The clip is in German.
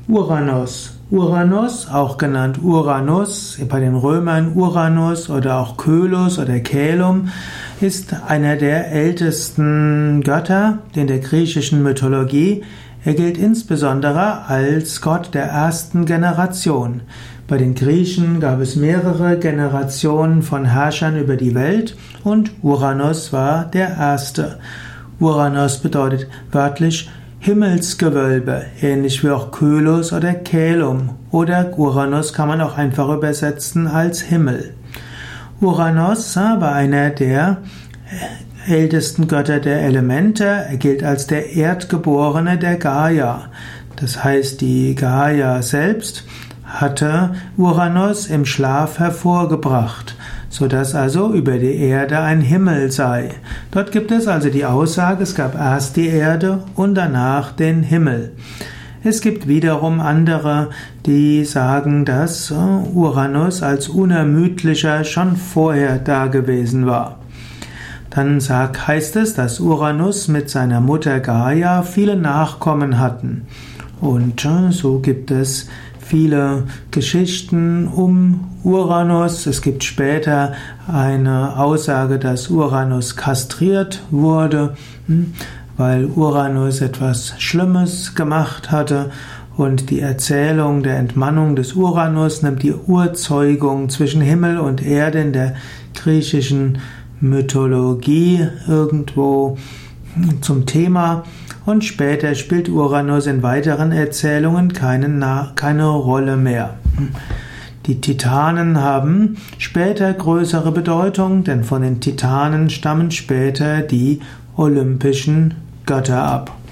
Uranus. Uranus, auch genannt Uranus, bei den Römern Uranus oder auch Kölus oder Caelum, ist einer der ältesten Götter in der griechischen Mythologie. Er gilt insbesondere als Gott der ersten Generation. Bei den Griechen gab es mehrere Generationen von Herrschern über die Welt und Uranus war der erste. Uranus bedeutet wörtlich Himmelsgewölbe, ähnlich wie auch Kölus oder Caelum, oder Uranus kann man auch einfach übersetzen als Himmel. Uranus war einer der ältesten Götter der Elemente. Er gilt als der Erdgeborene der Gaia. Das heißt, die Gaia selbst hatte Uranus im Schlaf hervorgebracht, sodass also über die Erde ein Himmel sei. Dort gibt es also die Aussage, es gab erst die Erde und danach den Himmel. Es gibt wiederum andere, die sagen, dass Uranus als Unermüdlicher schon vorher da gewesen war. Dann heißt es, dass Uranus mit seiner Mutter Gaia viele Nachkommen hatten. Und so gibt es viele Geschichten um Uranus. Es gibt später eine Aussage, dass Uranus kastriert wurde, weil Uranus etwas Schlimmes gemacht hatte. Und die Erzählung der Entmannung des Uranus nimmt die Urzeugung zwischen Himmel und Erde in der griechischen Mythologie irgendwo zum Thema. Und später spielt Uranus in weiteren Erzählungen keine Rolle mehr. Die Titanen haben später größere Bedeutung, denn von den Titanen stammen später die olympischen Götter ab.